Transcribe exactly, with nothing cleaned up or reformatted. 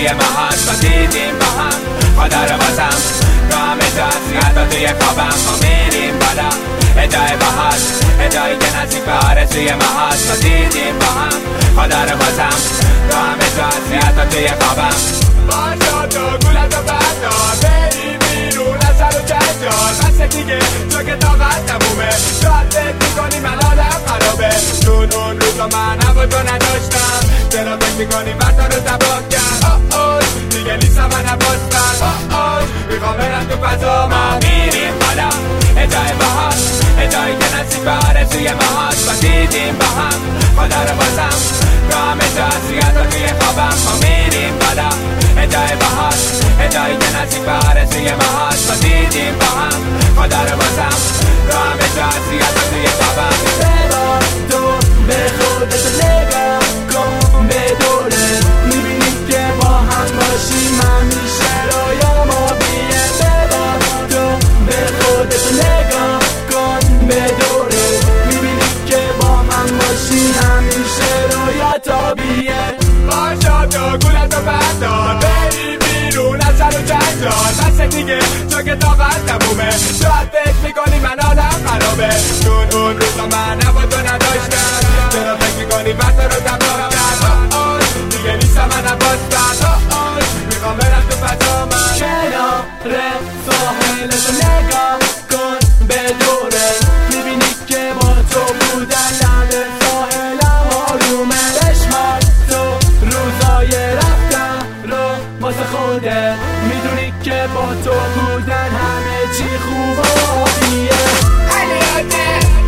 توی محل ما دیدیم با هم خدا رو بازم تو همه جاست حتی توی خوابم ما میریم بالا ادای باحال ادایی که نصیب آرزوی محل ما دیدیم با هم خدا رو بازم تو همه جاست حتی توی خوابم باشا تو گولت و بردار بری بیرون از سر و جنجال بسه دیگه تو که طاقت تمومه شاید فکر میکنی من آدم خرابه چون اون روزا من هوا تو نداشتم چرا فکر میکنی برتا رو تباه کرد آه آه دیگه نیستم من نباستم آه آه میخوام برم تو فضا ما میریم بالا ادای باحال ادایی که نصیب آرزوی محال ما دیدیم با هم خدا رو بازم تو همه جاست حتی توی خوابم ما میریم بالا ادای باحال ادایی که نصیب آرزوی محال ما دیدیم با هم خدا رو بازم تو همه جاست حتی توی خوابم برا تو به خودت نگاه کن به دوره میبینی که با هم باشیم همیشه رویا ما بیه برا تو به خودت نگاه کن به دوره میبینی که با هم باشیم همیشه رویا طبیعیه باشا تو گولت و بردار بری بیرون از سر و جنجال بسه دیگه تو که طاقت تمومه شاید فکر میکنی من آدم خرابه چون اون روزا من هوا تو نداشتم چرا فکر میکنی برتا رو تباه کرد آه آه دیگه نیستم من نباستم آه آه میخوام برم تو فضا من کنار ساحلشو نگاه کن به دوره میبینی که با تو بودن لب ساحلم آرومه بشمار تو روزای رفتن رو واسه خوده میدونی که با تو بودن همه چی خوب و عالیه علیاته